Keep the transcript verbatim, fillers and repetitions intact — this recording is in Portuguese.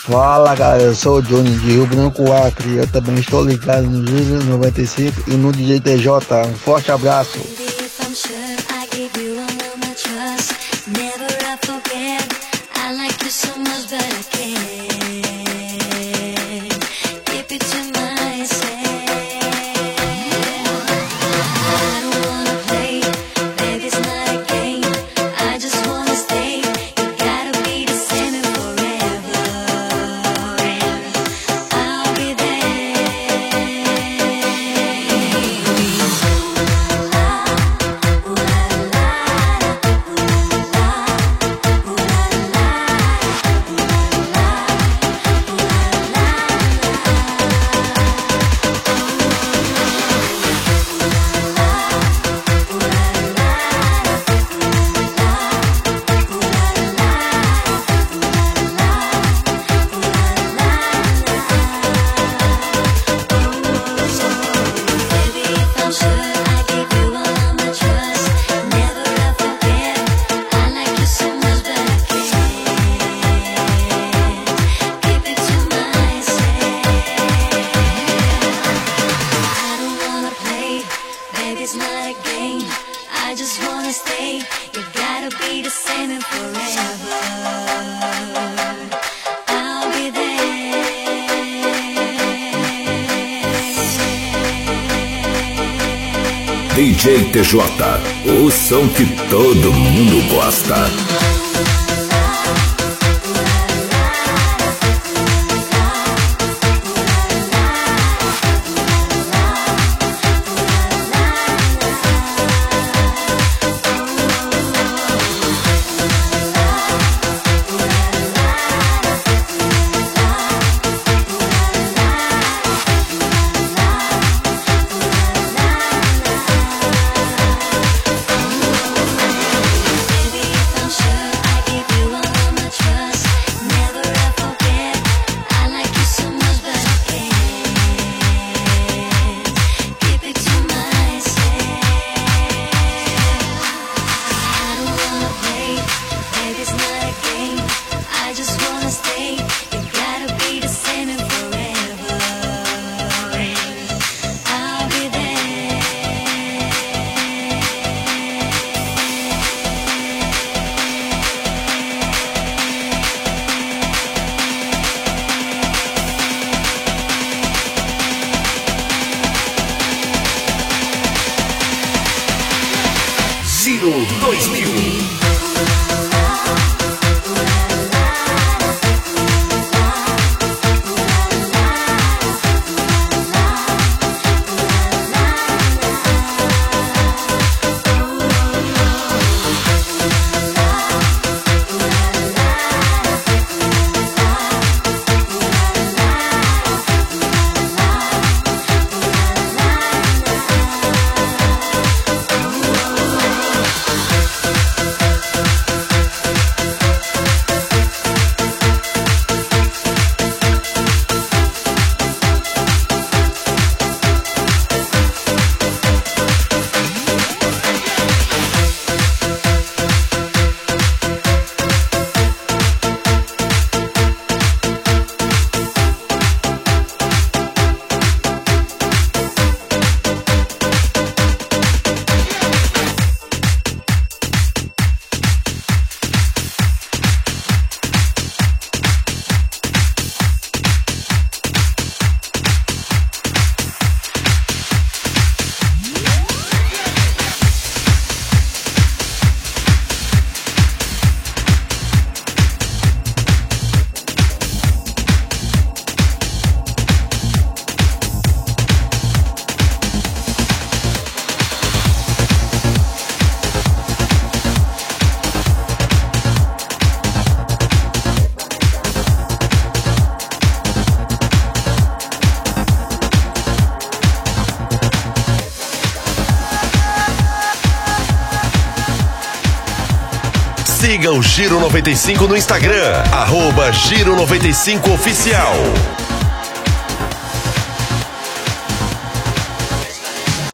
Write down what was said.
Fala galera, eu sou o Johnny de Rio Branco Acre. Eu também estou ligado no Giro noventa e cinco e no D J T J. Um forte abraço. D J T J, o som que todo mundo gosta. Giro dois mil. Siga o Giro noventa e cinco no Instagram, arroba Giro noventa e cinco Oficial.